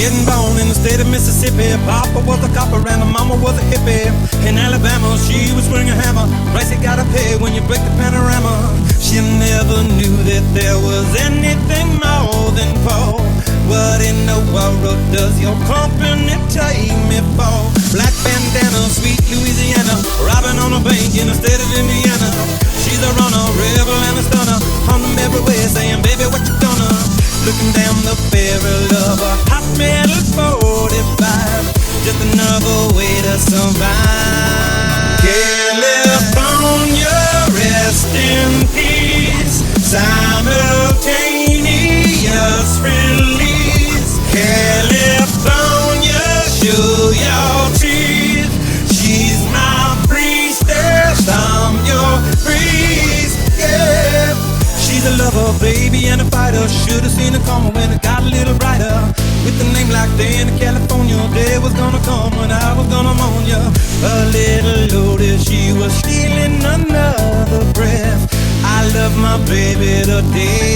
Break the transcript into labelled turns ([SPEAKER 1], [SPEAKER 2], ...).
[SPEAKER 1] Getting born in the state of Mississippi. Papa was a copper and her mama was a hippie. In Alabama, she was swinging a hammer. Price you gotta pay when you break the panorama. She never knew that there was anything more than Paul. What in the world does your company take me for? Black bandana, sweet Louisiana, robbing on a bank in the state of Indiana. She's a runner, rebel and a stunner, on them everywhere saying, baby, what you gonna? Looking down the barrel of a hot metal 45, just another way to survive. California, rest in peace. Simultaneous release. California, show your teeth. She's my priestess, I'm your priest, yeah. She's a lover, baby, and a fighter. Should've seen her coming when it got a little brighter. With a name like Dan in California, day was gonna come when I was gonna moan ya. A little loaded, she was stealing another breath. I love my baby today.